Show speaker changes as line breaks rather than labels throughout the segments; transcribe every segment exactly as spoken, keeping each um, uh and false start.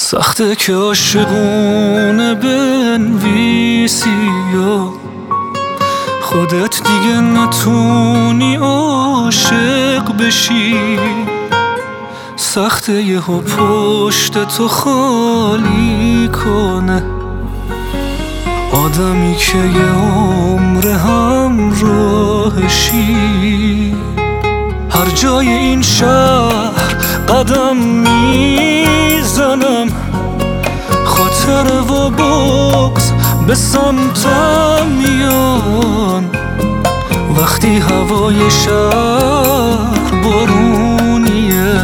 سخته که عاشقونه بنویسی یا خودت دیگه نتونی عاشق بشی. سخته یهو پشت تو خالی کنه آدمی که یه عمر همراهشی. هر جای این شهر قدم میزنم خاطر و بغض به سمتم میان. وقتی هوای شهر بارونیه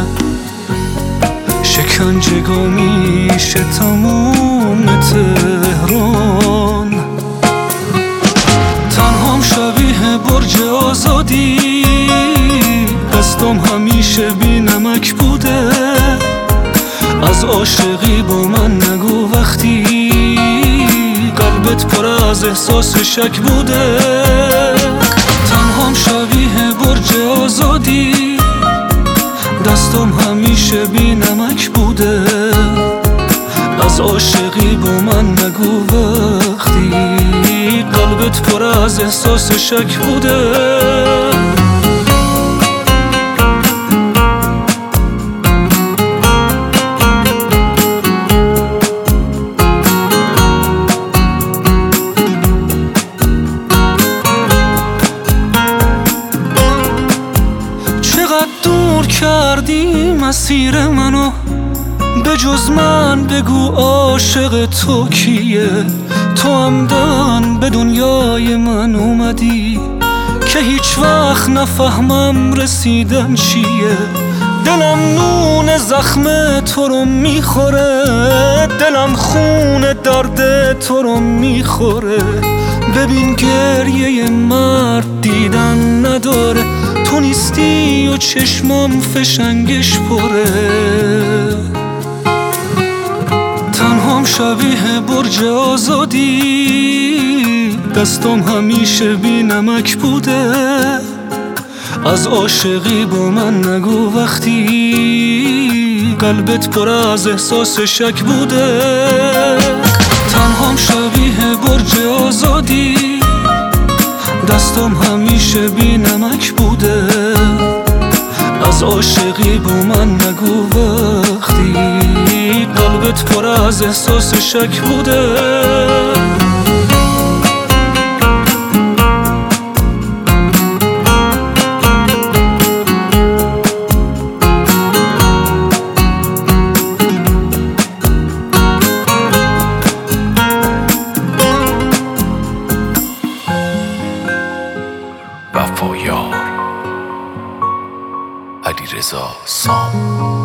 شکنجه‌گاه میشه تموم تهران. تنهام شبیه برج آزادی دستم همیشه بی نمک بوده. از عاشقی با من نگو وقتی قلبت پر از احساس شک بوده. تنهام شبیه برج آزادی دستم همیشه بی نمک بوده. از عاشقی با من نگو وقتی قلبت پر از احساس شک بوده. دور کردی مسیر منو به جز من بگو عاشق تو کیه. تو همدن به دنیای من اومدی که هیچ وقت نفهمم رسیدن چیه. دلم نون زخم تو رو میخوره دلم خون درد تو رو میخوره. ببین گریه مرد دیدن نداره تو نیستی و چشمام فشنگش پره. تنهام شبیه برج آزادی دستم همیشه بی نمک بوده. از عاشقی با من نگو وقتی قلبت پر از احساس شک بوده. تنهام شبیه برج آزادی دستم همیشه بی نمک بوده. از عاشقی با من نگو وقتی قلبت پر از احساس شک بوده.
وفایار علیرضا سام.